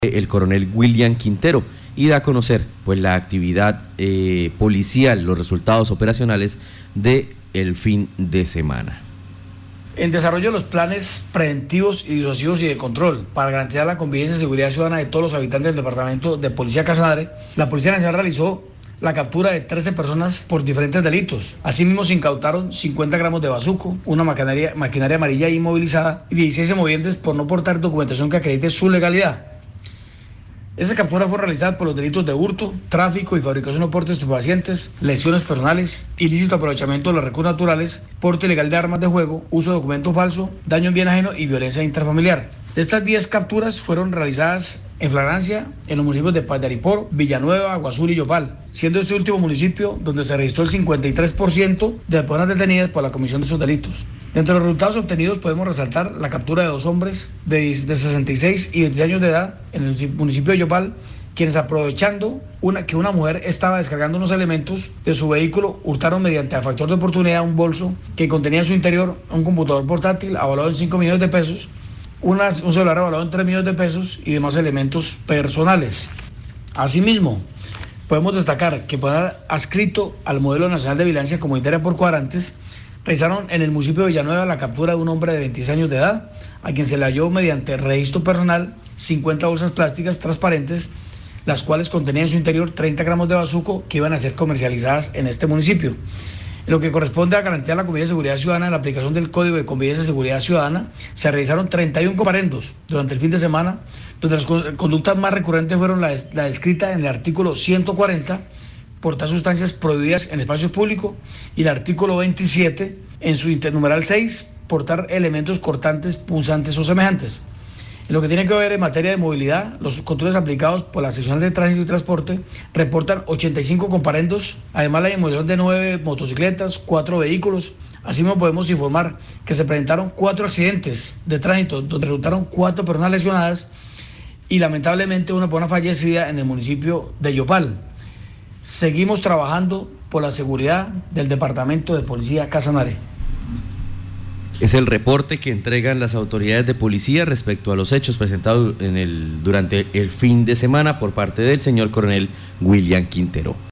El coronel William Quintero y da a conocer pues la actividad policial, los resultados operacionales de el fin de semana. En desarrollo de los planes preventivos y disuasivos y de control para garantizar la convivencia y seguridad ciudadana de todos los habitantes del departamento de Policía Casanare, la Policía Nacional realizó la captura de 13 personas por diferentes delitos. Asimismo, se incautaron 50 gramos de bazuco, una maquinaria amarilla inmovilizada y 16 movientes por no portar documentación que acredite su legalidad. Esas capturas fueron realizadas por los delitos de hurto, tráfico y fabricación o porte de estupefacientes, lesiones personales, ilícito aprovechamiento de los recursos naturales, porte ilegal de armas de juego, uso de documento falso, daño en bien ajeno y violencia intrafamiliar. De estas 10 capturas fueron realizadas en flagrancia en los municipios de Paz de Ariporo, Villanueva, Guasuri y Yopal, siendo este último municipio donde se registró el 53% de las personas detenidas por la comisión de esos delitos. Dentro de los resultados obtenidos podemos resaltar la captura de 2 hombres de 66 y 20 años de edad en el municipio de Yopal, quienes aprovechando que una mujer estaba descargando unos elementos de su vehículo, hurtaron mediante factor de oportunidad un bolso que contenía en su interior un computador portátil avalado en 5 millones de pesos, un celular avalado en 3 millones de pesos y demás elementos personales. Asimismo, podemos destacar que por haber adscrito al Modelo Nacional de Vigilancia Comunitaria por cuadrantes, realizaron en el municipio de Villanueva la captura de un hombre de 26 años de edad, a quien se le halló mediante registro personal 50 bolsas plásticas transparentes, las cuales contenían en su interior 30 gramos de bazuco que iban a ser comercializadas en este municipio. En lo que corresponde a garantizar la convivencia y seguridad ciudadana, en la aplicación del Código de Convivencia y Seguridad Ciudadana, se realizaron 31 comparendos durante el fin de semana, donde las conductas más recurrentes fueron la descrita en el artículo 140, portar sustancias prohibidas en espacios públicos, y el artículo 27, en su internumeral 6, portar elementos cortantes, punzantes o semejantes. En lo que tiene que ver en materia de movilidad, los controles aplicados por la sección de tránsito y transporte reportan 85 comparendos, además la inmovilización de 9 motocicletas, 4 vehículos. Asimismo podemos informar que se presentaron 4 accidentes de tránsito, donde resultaron 4 personas lesionadas y lamentablemente una persona fallecida en el municipio de Yopal. Seguimos trabajando por la seguridad del Departamento de Policía Casanare. Es el reporte que entregan las autoridades de policía respecto a los hechos presentados durante el fin de semana por parte del señor coronel William Quintero.